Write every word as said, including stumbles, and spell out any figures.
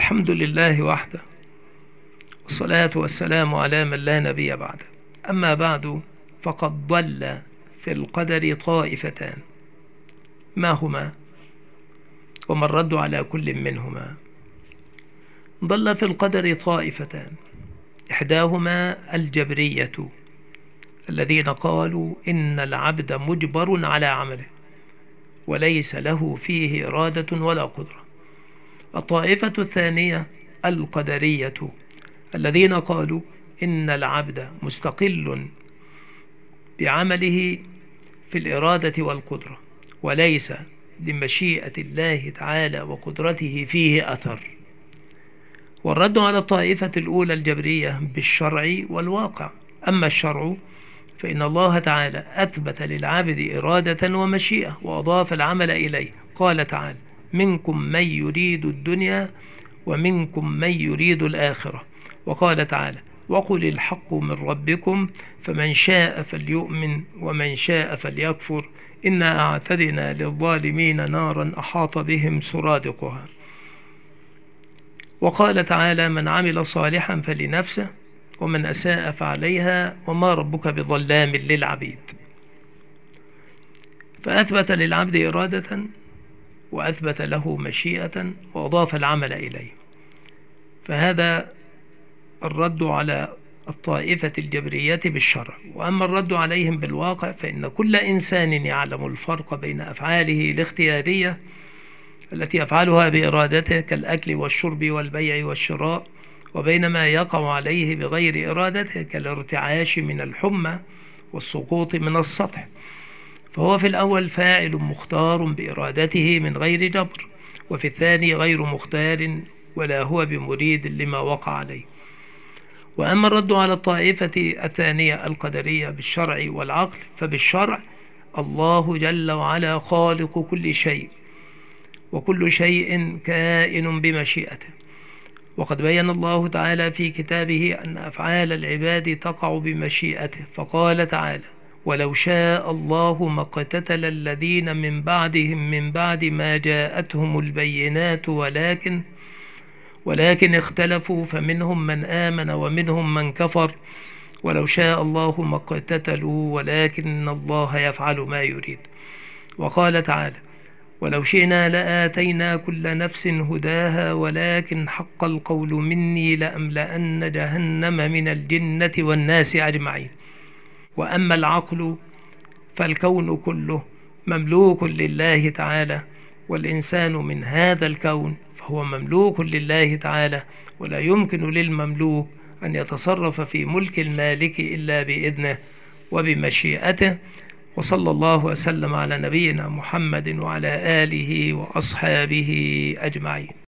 الحمد لله وحده، والصلاة والسلام على من لا نبي بعده. أما بعد، فقد ضل في القدر طائفتان، ما هما وما الرد على كل منهما؟ ضل في القدر طائفتان، إحداهما الجبرية الذين قالوا إن العبد مجبر على عمله وليس له فيه إرادة ولا قدرة. الطائفة الثانية القدرية الذين قالوا إن العبد مستقل بعمله في الإرادة والقدرة وليس لمشيئة الله تعالى وقدرته فيه أثر. والرد على الطائفة الأولى الجبرية بالشرع والواقع. أما الشرع فإن الله تعالى أثبت للعبد إرادة ومشيئة وأضاف العمل إليه. قال تعالى: منكم من يريد الدنيا ومنكم من يريد الآخرة. وقال تعالى: وقل الحق من ربكم فمن شاء فليؤمن ومن شاء فليكفر إنا أعتدنا للظالمين نارا أحاط بهم سرادقها. وقال تعالى: من عمل صالحا فلنفسه ومن أساء فعليها وما ربك بظلام للعبيد. فأثبت للعبد إرادة وأثبت له مشيئة وأضاف العمل إليه. فهذا الرد على الطائفة الجبرية بالشرع. وأما الرد عليهم بالواقع فإن كل إنسان يعلم الفرق بين أفعاله الاختيارية التي يفعلها بإرادته كالأكل والشرب والبيع والشراء، وبين ما يقع عليه بغير إرادته كالارتعاش من الحمى والسقوط من السطح. فهو في الأول فاعل مختار بإرادته من غير جبر، وفي الثاني غير مختار ولا هو بمريد لما وقع عليه. وأما الرد على الطائفة الثانية القدرية بالشرع والعقل، فبالشرع الله جل وعلا خالق كل شيء، وكل شيء كائن بمشيئته. وقد بين الله تعالى في كتابه أن أفعال العباد تقع بمشيئته، فقال تعالى: ولو شاء الله ما اقتتل الذين من بعدهم من بعد ما جاءتهم البينات ولكن ولكن اختلفوا فمنهم من آمن ومنهم من كفر ولو شاء الله ما اقتتلوا ولكن الله يفعل ما يريد. وقال تعالى: ولو شئنا لآتينا كل نفس هداها ولكن حق القول مني لأملأن جهنم من الجنة والناس أجمعين. وأما العقل فالكون كله مملوك لله تعالى، والإنسان من هذا الكون فهو مملوك لله تعالى، ولا يمكن للمملوك أن يتصرف في ملك المالك إلا بإذنه وبمشيئته. وصلى الله وسلم على نبينا محمد وعلى آله وأصحابه أجمعين.